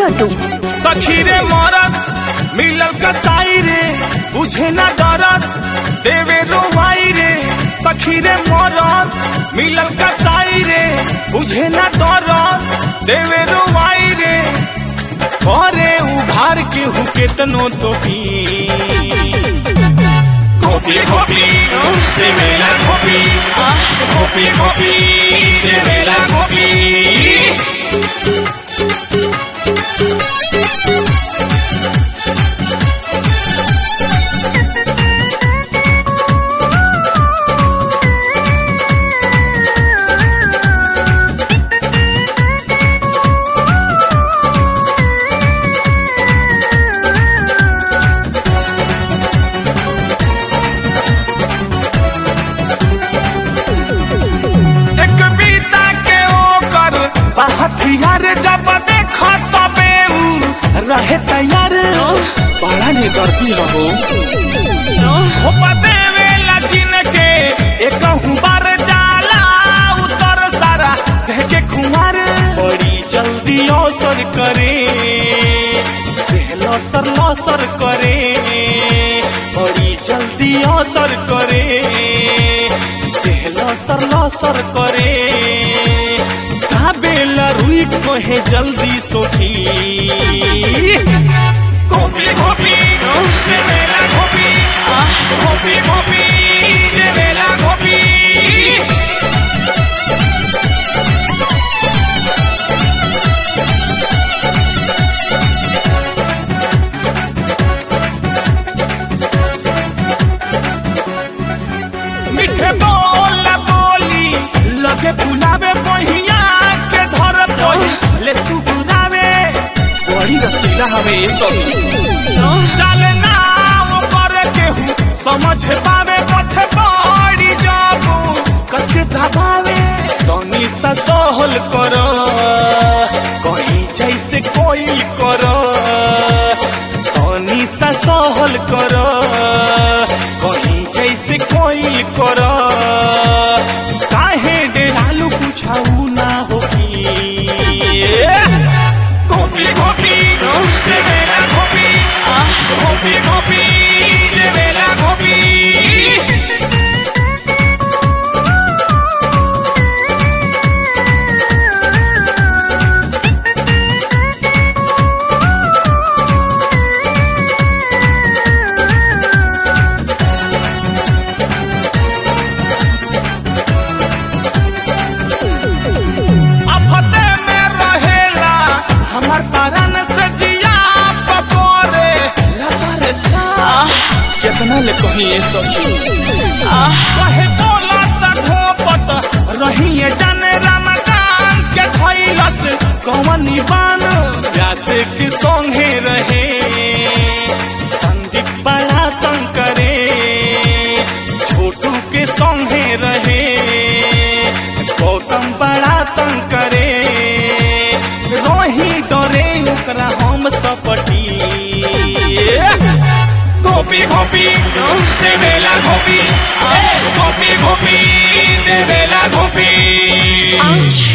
लड्डू। सखी रे मरद मिलल कसाई रे, बुझे ना दरद देवे रोवाई रे। सखी रे मरद मिलल कसाई रे, बुझे ना दरद देवे रोवाई रे। करे उभार के हु केतनो तो पी गोपी गोपी देवेला गोपी, गोपी गोपी देवेला गोपी। हथियार जब देखा तबे रहे तैयार, बड़ा ने करती हो देवेला जिनके एक बार जाला उतर सारा कह के खुमार। बड़ी जल्दी अवसर करे लसर लसर करे, बड़ी जल्दी अवसर करे लसर लसर करे। बेला रुई कहे जल्दी सोखी गोपी गोपी देवेला गोपी, गोपी गोपी देवेला गोपी। मीठे बोल बोली लगे बुलावे बहिया ले सुगुनावे, बड़ी रसीला हमें सखी चले नाम पर केहू समझ पावे पथ बड़ी जाबू कसे दबावे। तनी सा सहल कर कहीं जैसे कोई कर, तनी सा सहल कर कहीं जैसे कोई कर। काहे डेरालू पूछाऊ ना होगी गोपी गोपी देवेला गोपी, गोपी गोपी देवेला गोपी। कितना ले कहिए सखी कहे बोला ढोपत रहिए जाने रमजान के धैलस कवनी बान। प्यासे के संगे रहे संदीप बड़ा तंग करे, छोटू के संगे रहे गौतम बड़ा तंग करे। रोही डरे ओकरा हम सपटी गोपी गोपी देवेला गोपी, गोपी गोपी देवेला गोपी।